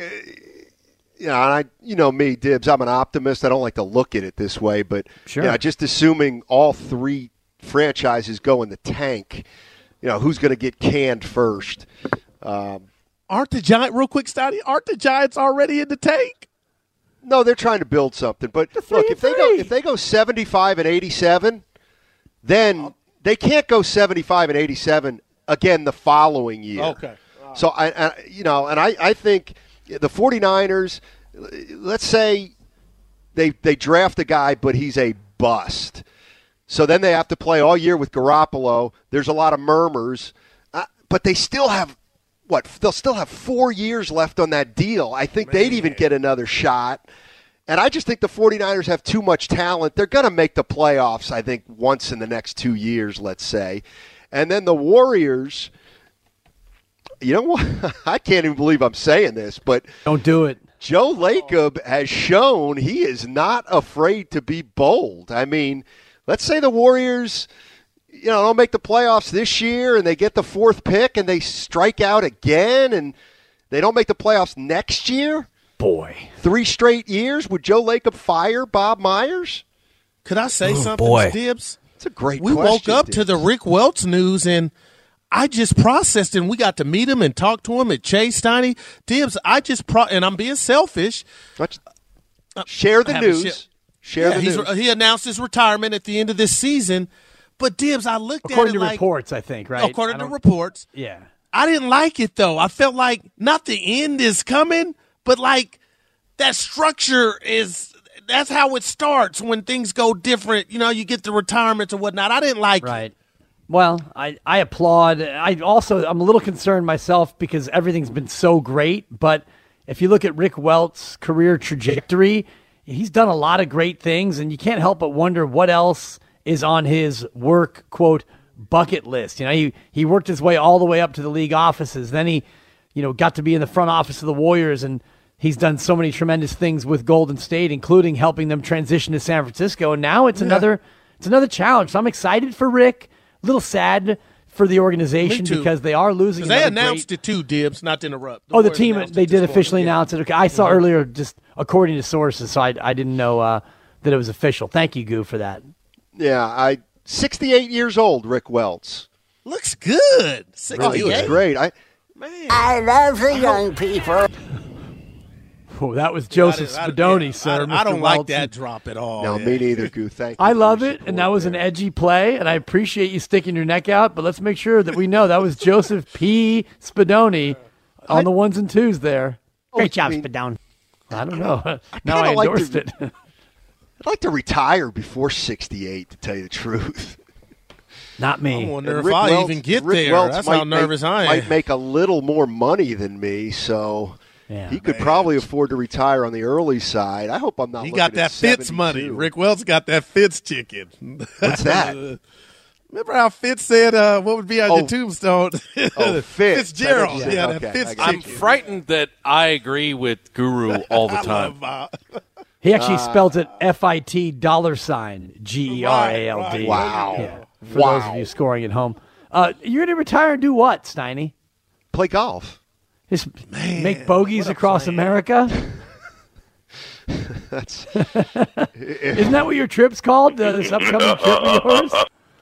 Speaker 4: me, Dibs, I'm an optimist. I don't like to look at it this way, but
Speaker 7: sure.
Speaker 4: Just assuming all 3 franchises go in the tank, who's going to get canned first?
Speaker 5: Aren't the Giants, real quick, Stoddy, aren't the Giants already in the tank?
Speaker 4: No, they're trying to build something. But look, if they go 75 and 87, then they can't go 75 and 87 again the following year.
Speaker 5: Okay.
Speaker 4: So I think the 49ers, let's say they draft a guy, but he's a bust. So then they have to play all year with Garoppolo. There's a lot of murmurs, but they still have. They'll still have 4 years left on that deal. I think they'd even get another shot. And I just think the 49ers have too much talent. They're going to make the playoffs, I think, once in the next 2 years, let's say. And then the Warriors, you know what? I can't even believe I'm saying this, but
Speaker 7: don't do it.
Speaker 4: Joe Lacob has shown he is not afraid to be bold. I mean, let's say the Warriors, don't make the playoffs this year and they get the 4th pick and they strike out again and they don't make the playoffs next year.
Speaker 7: Boy.
Speaker 4: 3 straight years? Would Joe Lacob fire Bob Myers?
Speaker 5: Could I say something, Dibbs?
Speaker 4: It's a great
Speaker 5: question. We woke up to the Rick Welts news, and I just processed, and we got to meet him and talk to him at Chase Steiny. Dibbs, and I'm being selfish.
Speaker 4: Share the news. Share the news.
Speaker 5: He announced his retirement at the end of this season. But, Dibbs, I looked
Speaker 7: according
Speaker 5: at it
Speaker 7: to reports, I think, right?
Speaker 5: According to reports.
Speaker 7: Yeah.
Speaker 5: I didn't like it, though. I felt like not the end is coming, but like that structure that's how it starts when things go different. You get the retirements and whatnot. I didn't like it.
Speaker 7: Well, I applaud. I'm a little concerned myself because everything's been so great. But if you look at Rick Welts' career trajectory, he's done a lot of great things, and you can't help but wonder what else is on his work, quote, bucket list. He worked his way all the way up to the league offices. Then he, got to be in the front office of the Warriors, and he's done so many tremendous things with Golden State, including helping them transition to San Francisco. And now it's another challenge. So I'm excited for Rick. A little sad for the organization because they are losing.
Speaker 5: They announced it too, Dibbs, not to interrupt.
Speaker 7: The team, they did officially announce it. Okay, I saw earlier, just according to sources, so I didn't know that it was official. Thank you, Goo, for that.
Speaker 4: Yeah, 68 years old, Rick Welts.
Speaker 5: Looks good. 68.
Speaker 4: He looks great.
Speaker 15: I love the young people.
Speaker 7: Oh, that was Joseph Spadoni, sir.
Speaker 5: I don't
Speaker 7: Mr.
Speaker 5: like
Speaker 7: Welts.
Speaker 5: that drop at all.
Speaker 4: No, me neither, Goo. Thank you.
Speaker 7: I love it, and that was an edgy play, and I appreciate you sticking your neck out, but let's make sure that we know that was Joseph P. Spadoni on the ones and twos there. Great job, Spadoni. I don't know. Now I endorsed it.
Speaker 4: I'd like to retire before 68, to tell you the truth.
Speaker 7: Not me.
Speaker 5: I wonder if I'll even get there.
Speaker 4: Welts
Speaker 5: That's how nervous I am.
Speaker 4: Might make a little more money than me, so he could probably afford to retire on the early side. I hope I'm not.
Speaker 5: He got that Fitz money. Rick Welts got that Fitz chicken.
Speaker 4: What's that?
Speaker 5: Remember how Fitz said, what would be on your tombstone?
Speaker 4: Fitz.
Speaker 5: Fitzgerald. Yeah,
Speaker 4: okay,
Speaker 5: that Fitz chicken.
Speaker 16: I'm frightened that I agree with Guru all the time.
Speaker 7: He actually spelled it FIT $GERALD.
Speaker 4: Wow.
Speaker 7: Yeah, for those of you scoring at home. You're going to retire and do what, Steiny?
Speaker 4: Play golf.
Speaker 7: Just make bogeys across America? Isn't that what your trip's called, this upcoming trip of yours?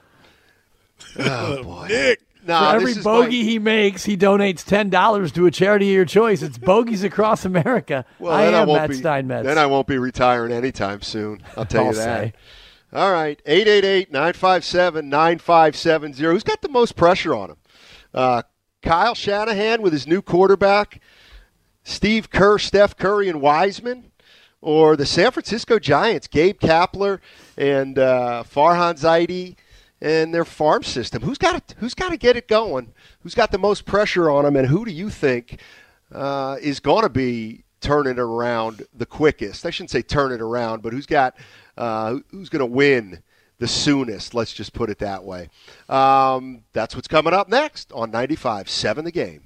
Speaker 4: Oh, boy.
Speaker 5: Nick.
Speaker 7: For every bogey he makes, he donates $10 to a charity of your choice. It's Bogeys Across America.
Speaker 4: Well,
Speaker 7: I am Matt Steinmetz.
Speaker 4: Then I won't be retiring anytime soon. I'll tell you that.
Speaker 7: Say.
Speaker 4: All right, 888-957-9570. Who's got the most pressure on him? Kyle Shanahan with his new quarterback, Steve Kerr, Steph Curry, and Wiseman, or the San Francisco Giants, Gabe Kapler and Farhan Zaidi and their farm system? Who's got to get it going? Who's got the most pressure on them, and who do you think is going to be turning it around the quickest? I shouldn't say turn it around, but who's going to win the soonest? Let's just put it that way. That's what's coming up next on 95.7 The Game.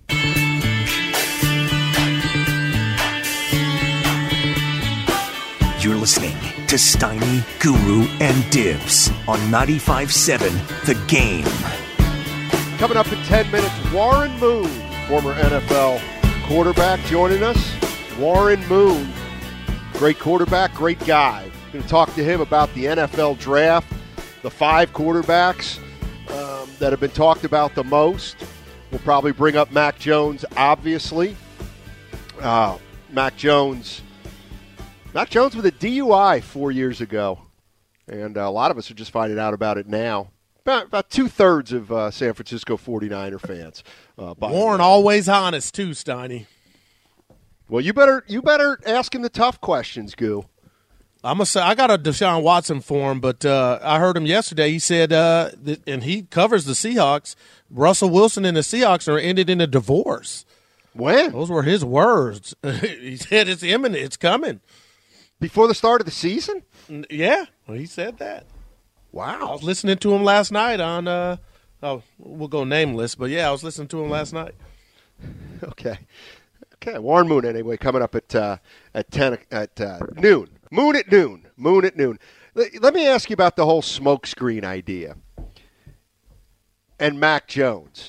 Speaker 8: You're listening to Steiny, Guru, and Dibbs on 95.7 The Game.
Speaker 4: Coming up in 10 minutes, Warren Moon, former NFL quarterback, joining us. Warren Moon, great quarterback, great guy. Going to talk to him about the NFL draft, the 5 quarterbacks that have been talked about the most. We'll probably bring up Mac Jones, obviously. Mac Jones with a DUI 4 years ago, and a lot of us are just finding out about it now. About 2/3 of San Francisco 49er fans.
Speaker 5: Warren always honest too, Steiny.
Speaker 4: Well, you better ask him the tough questions, Goo.
Speaker 5: I'm gonna say I got a Deshaun Watson for him, but I heard him yesterday. He said, and he covers the Seahawks. Russell Wilson and the Seahawks are ended in a divorce.
Speaker 4: When?
Speaker 5: Those were his words. He said it's imminent. It's coming.
Speaker 4: Before the start of the season?
Speaker 5: Yeah, well, he said that.
Speaker 4: Wow.
Speaker 5: I was listening to him last night on we'll go nameless, but yeah, I was listening to him last night.
Speaker 4: Okay. Warren Moon anyway, coming up at noon. Moon at noon. Let me ask you about the whole smokescreen idea and Mac Jones.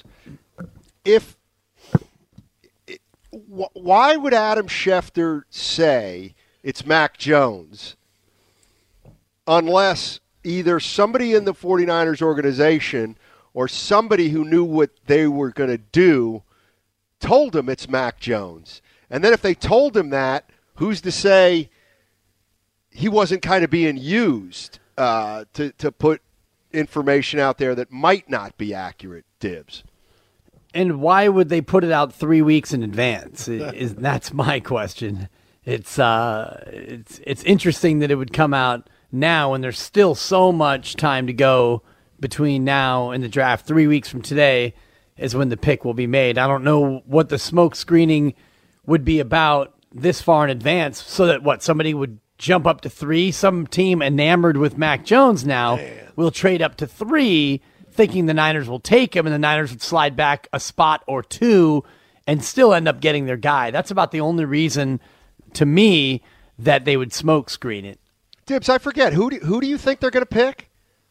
Speaker 4: Why would Adam Schefter say it's Mac Jones unless either somebody in the 49ers organization or somebody who knew what they were going to do told him it's Mac Jones? And then if they told him that, who's to say he wasn't kind of being used to put information out there that might not be accurate, Dibs?
Speaker 7: And why would they put it out 3 weeks in advance? That's my question. It's interesting that it would come out now when there's still so much time to go between now and the draft. 3 weeks from today is when the pick will be made. I don't know what the smoke screening would be about this far in advance, so that somebody would jump up to 3. Some team enamored with Mac Jones now will trade up to 3, thinking the Niners will take him, and the Niners would slide back a spot or 2 and still end up getting their guy. That's about the only reason, to me, that they would smoke screen it.
Speaker 4: Dibs, I forget. Who do you think they're going to pick?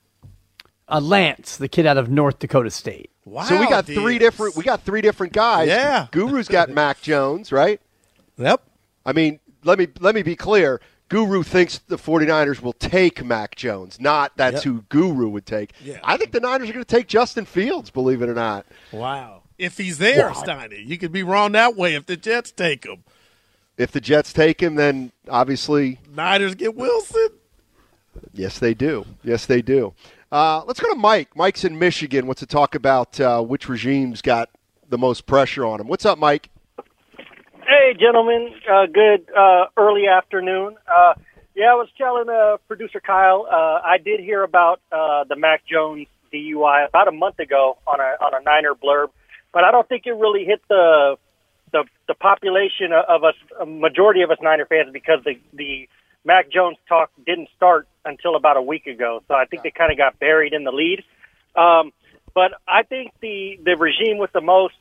Speaker 7: Lance, the kid out of North Dakota State.
Speaker 4: Wow, so we got three different guys.
Speaker 5: Yeah.
Speaker 4: Guru's got Mac Jones, right?
Speaker 5: Yep.
Speaker 4: I mean, let me be clear. Guru thinks the 49ers will take Mac Jones, not that's who Guru would take.
Speaker 5: Yeah.
Speaker 4: I think the Niners are going to take Justin Fields, believe it or not.
Speaker 5: Wow. If he's there, Steiny. You could be wrong that way if the Jets take him.
Speaker 4: If the Jets take him, then obviously
Speaker 5: Niners get Wilson.
Speaker 4: Yes, they do. Let's go to Mike. Mike's in Michigan. Wants to talk about which regime's got the most pressure on him. What's up, Mike?
Speaker 17: Hey, gentlemen. Good early afternoon. I was telling producer Kyle, I did hear about the Mac Jones DUI about a month ago on a Niner blurb, but I don't think it really hit the population of us, a majority of us Niner fans, because the Mac Jones talk didn't start until about a week ago. So I think they kind of got buried in the lead. But I think the regime with the most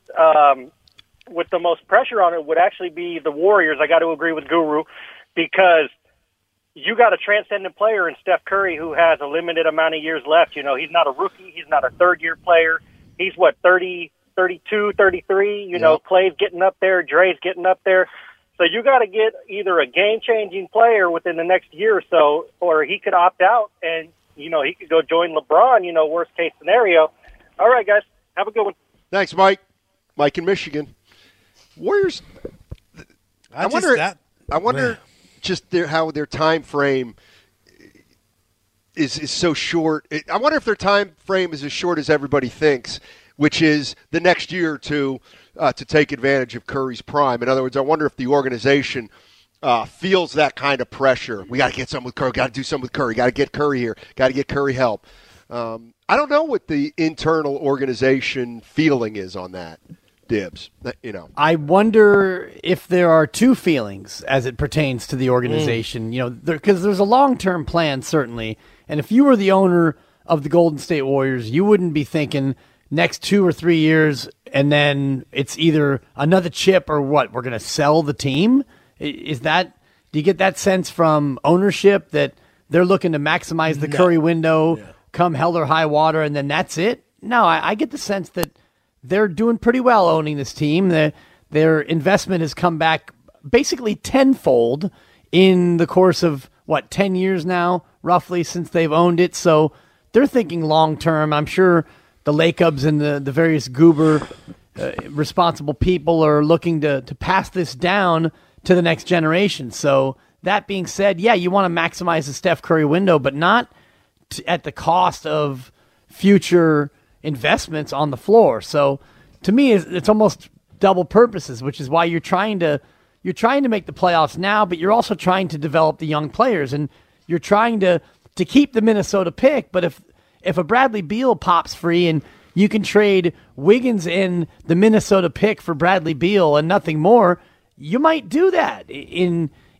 Speaker 17: pressure on it would actually be the Warriors. I got to agree with Guru, because you got a transcendent player in Steph Curry who has a limited amount of years left. You know, he's not a rookie. He's not a third-year player. He's, 30, 32, 33. You know, Clay's getting up there. Dre's getting up there. So you got to get either a game-changing player within the next year or so, or he could opt out and, he could go join LeBron, worst-case scenario. All right, guys. Have a good one.
Speaker 4: Thanks, Mike. Mike in Michigan. Warriors, I wonder just how their time frame is so short. I wonder if their time frame is as short as everybody thinks, which is the next year or two to take advantage of Curry's prime. In other words, I wonder if the organization feels that kind of pressure. We got to get something with Curry. Got to do something with Curry. Got to get Curry here. Got to get Curry help. I don't know what the internal organization feeling is on that. Dibs,
Speaker 7: I wonder if there are two feelings as it pertains to the organization, because there's a long-term plan, certainly. And if you were the owner of the Golden State Warriors, you wouldn't be thinking next 2 or 3 years, and then it's either another chip or what? We're going to sell the team? Do you get that sense from ownership that they're looking to maximize the Curry window, come hell or high water, and then that's it? No, I get the sense that they're doing pretty well owning this team. Their investment has come back basically tenfold in the course of, 10 years now, roughly, since they've owned it. So they're thinking long-term. I'm sure the Lakebs and the various goober responsible people are looking to pass this down to the next generation. So that being said, you want to maximize the Steph Curry window, but not at the cost of future investments on the floor. So to me, it's almost double purposes, which is why you're trying to make the playoffs now, but you're also trying to develop the young players, and you're trying to keep the Minnesota pick. But if a Bradley Beal pops free and you can trade Wiggins in the Minnesota pick for Bradley Beal and nothing more, you might do that in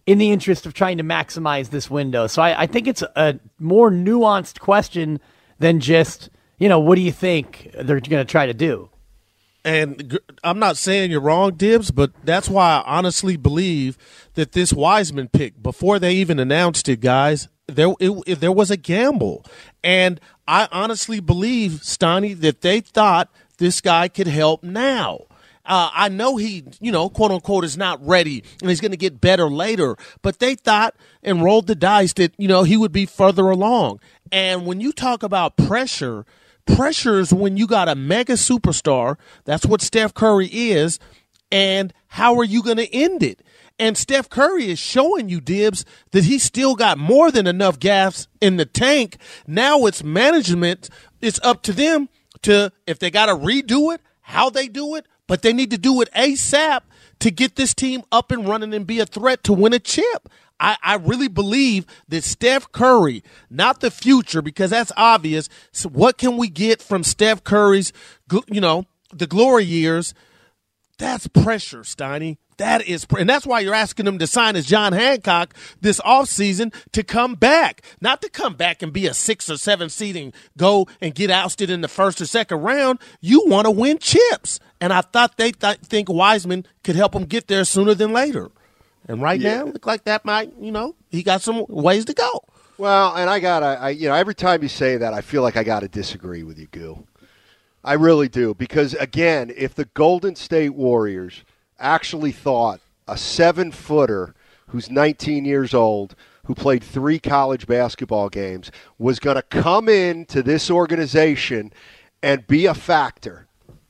Speaker 7: in the interest of trying to maximize this window. So I think it's a more nuanced question than just, what do you think they're going to try to do?
Speaker 5: And I'm not saying you're wrong, Dibs, but that's why I honestly believe that this Wiseman pick, before they even announced it, guys, there was a gamble. And I honestly believe, Steiny, that they thought this guy could help now. I know he, quote unquote, is not ready and he's going to get better later, but they thought and rolled the dice that, he would be further along. And when you talk about pressure is when you got a mega superstar. That's what Steph Curry is. And how are you going to end it? And Steph Curry is showing you, Dibs, that he still got more than enough gas in the tank. Now it's management. It's up to them to, if they got to redo it, how they do it, but they need to do it ASAP to get this team up and running and be a threat to win a chip. I really believe that Steph Curry, not the future, because that's obvious. So what can we get from Steph Curry's, the glory years? That's pressure, Steiny. That is, and that's why you're asking him to sign as John Hancock this offseason to come back. Not to come back and be a 6 or 7 seed and go and get ousted in the first or second round. You want to win chips. And I thought they think Wiseman could help him get there sooner than later. And right now, look like that might, he got some ways to go.
Speaker 4: Well, and every time you say that, I feel like I got to disagree with you, Goo. I really do. Because, again, if the Golden State Warriors actually thought a 7-footer who's 19 years old, who played 3 college basketball games, was going to come into this organization and be a factor,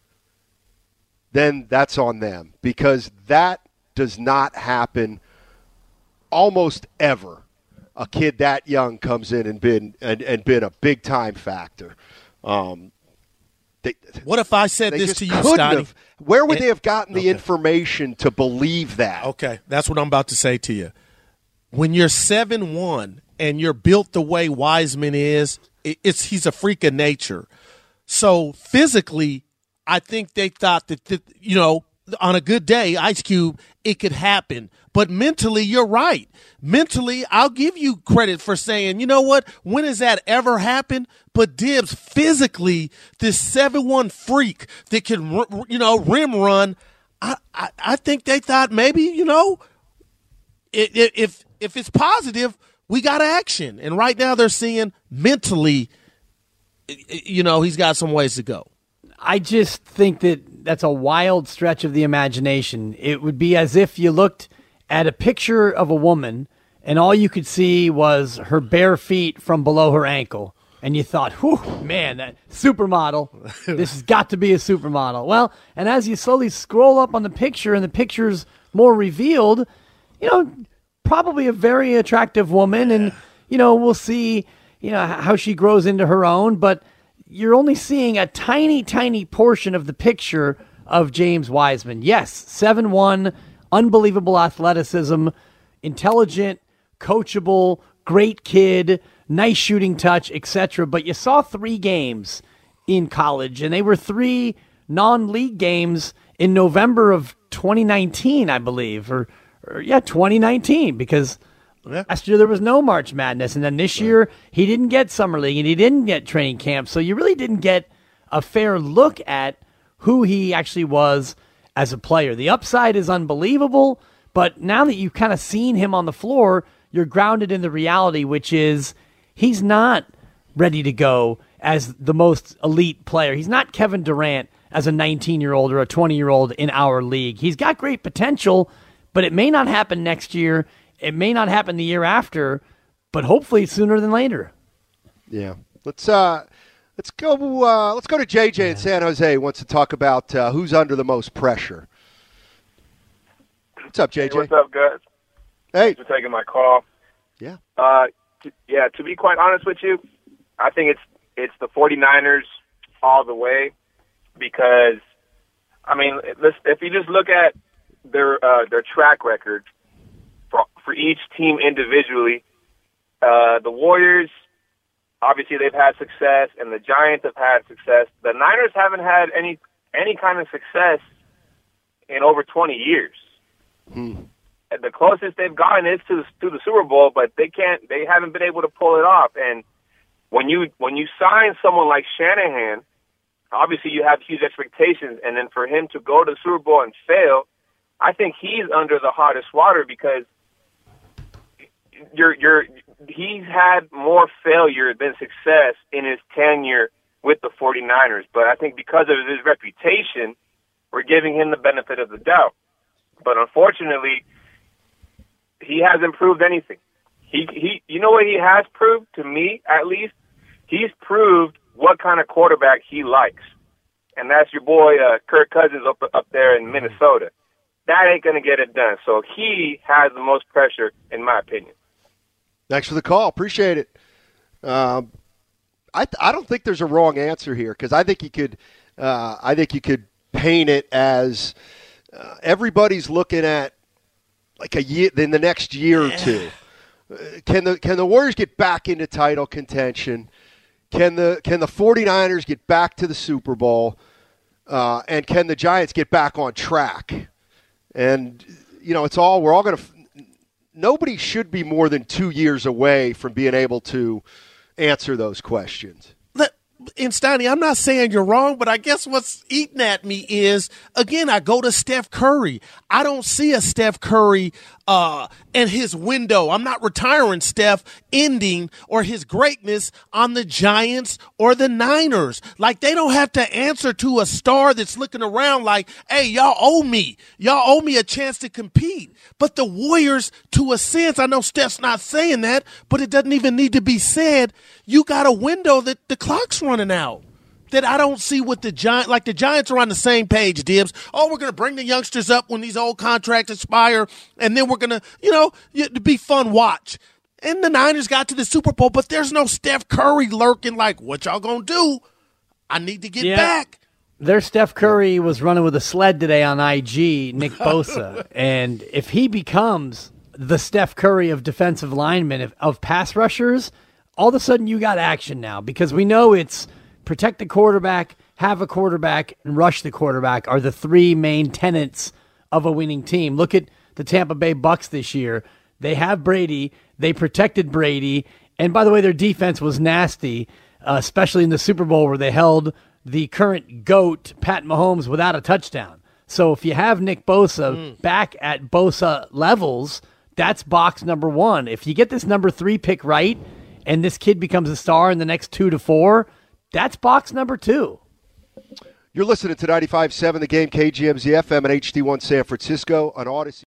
Speaker 4: then that's on them. Because that does not happen almost ever. A kid that young comes in and been a big time factor.
Speaker 5: What if I said this to you, Steiny?
Speaker 4: Where would they have gotten the information to believe that?
Speaker 5: Okay, that's what I'm about to say to you. When you're 7-1 and you're built the way Wiseman is, he's a freak of nature. So physically, I think they thought that on a good day, Ice Cube, it could happen. But mentally, you're right. Mentally, I'll give you credit for saying, you know what? When has that ever happened? But Dibs, physically, this 7-1 freak that can, rim run, I think they thought maybe, if it's positive, we got action. And right now they're seeing mentally, he's got some ways to go.
Speaker 7: I just think that's a wild stretch of the imagination. It would be as if you looked at a picture of a woman and all you could see was her bare feet from below her ankle. And you thought, whew, man, that supermodel, this has got to be a supermodel. Well, and as you slowly scroll up on the picture and the picture's more revealed, probably a very attractive woman. And, we'll see, how she grows into her own. But you're only seeing a tiny, tiny portion of the picture of James Wiseman. Yes, 7'1", unbelievable athleticism, intelligent, coachable, great kid, nice shooting touch, etc. But you saw 3 games in college, and they were 3 non-league games in November of 2019, I believe. Or 2019, because last year there was no March Madness, and then this year he didn't get Summer League and he didn't get training camp, so you really didn't get a fair look at who he actually was as a player. The upside is unbelievable, but now that you've kind of seen him on the floor, you're grounded in the reality, which is he's not ready to go as the most elite player. He's not Kevin Durant as a 19-year-old or a 20-year-old in our league. He's got great potential, but it may not happen next year. It may not happen the year after, but hopefully sooner than later.
Speaker 4: Yeah. Let's go to JJ in San Jose. He wants to talk about who's under the most pressure. What's up, JJ?
Speaker 18: Hey, what's up, guys?
Speaker 4: Hey.
Speaker 18: Thanks for taking my call.
Speaker 4: Yeah.
Speaker 18: To be quite honest with you, I think it's the 49ers all the way because, if you just look at their track record for each team individually, the Warriors, obviously they've had success, and the Giants have had success. The Niners haven't had any kind of success in over 20 years. And the closest they've gotten is to the Super Bowl, but they haven't been able to pull it off. And when you sign someone like Shanahan, obviously you have huge expectations, and then for him to go to the Super Bowl and fail, I think he's under the hottest water because he's had more failure than success in his tenure with the 49ers. But I think because of his reputation, we're giving him the benefit of the doubt. But unfortunately, he hasn't proved anything. He you know what he has proved, to me at least? He's proved what kind of quarterback he likes. And that's your boy Kirk Cousins up there in Minnesota. That ain't going to get it done. So he has the most pressure, in my opinion.
Speaker 4: Thanks for the call. Appreciate it. I don't think there's a wrong answer here because I think you could paint it as everybody's looking at like a year in the next year or two. Can the Warriors get back into title contention? Can the 49ers get back to the Super Bowl? And can the Giants get back on track? And we're all going to. Nobody should be more than 2 years away from being able to answer those questions.
Speaker 5: And Steiny, I'm not saying you're wrong, but I guess what's eating at me is, again, I go to Steph Curry. I don't see a Steph Curry and his window. I'm not retiring Steph ending or his greatness on the Giants or the Niners. Like, they don't have to answer to a star that's looking around like, hey, y'all owe me. Y'all owe me a chance to compete. But the Warriors, to a sense, I know Steph's not saying that, but it doesn't even need to be said. You got a window that the clock's running out that I don't see with the Giants. Like, the Giants are on the same page, Dibs. Oh, we're going to bring the youngsters up when these old contracts expire, and then we're going to, be fun watch. And the Niners got to the Super Bowl, but there's no Steph Curry lurking like, what y'all going to do? I need to get back.
Speaker 7: Their Steph Curry was running with a sled today on IG, Nick Bosa. And if he becomes the Steph Curry of defensive linemen, of pass rushers, all of a sudden you got action now because we know it's protect the quarterback, have a quarterback, and rush the quarterback are the three main tenets of a winning team. Look at the Tampa Bay Bucks this year. They have Brady. They protected Brady. And by the way, their defense was nasty, especially in the Super Bowl where they held the current GOAT, Pat Mahomes, without a touchdown. So if you have Nick Bosa back at Bosa levels, that's box number one. If you get this number 3 pick right and this kid becomes a star in the next 2 to 4, that's box number 2.
Speaker 4: You're listening to 95.7 The Game, KGMZ FM and HD1 San Francisco on Odyssey.